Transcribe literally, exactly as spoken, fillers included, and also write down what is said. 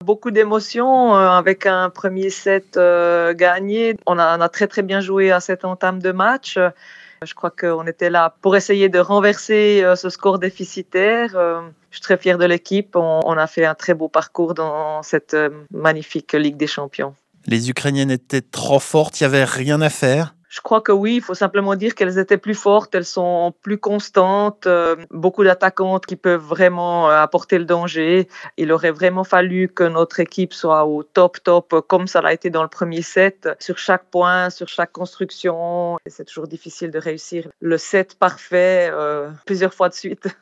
Beaucoup d'émotions euh, avec un premier set euh, gagné. On a, on a très très bien joué à cette entame de match. Je crois qu'on était là pour essayer de renverser euh, ce score déficitaire. Euh, je suis très fière de l'équipe. On, on a fait un très beau parcours dans cette euh, magnifique Ligue des Champions. Les Ukrainiennes étaient trop fortes, il n'y avait rien à faire. Je crois que oui, il faut simplement dire qu'elles étaient plus fortes, elles sont plus constantes, euh, beaucoup d'attaquantes qui peuvent vraiment euh, apporter le danger. Il aurait vraiment fallu que notre équipe soit au top top, comme ça l'a été dans le premier set, sur chaque point, sur chaque construction. Et c'est toujours difficile de réussir le set parfait euh, plusieurs fois de suite.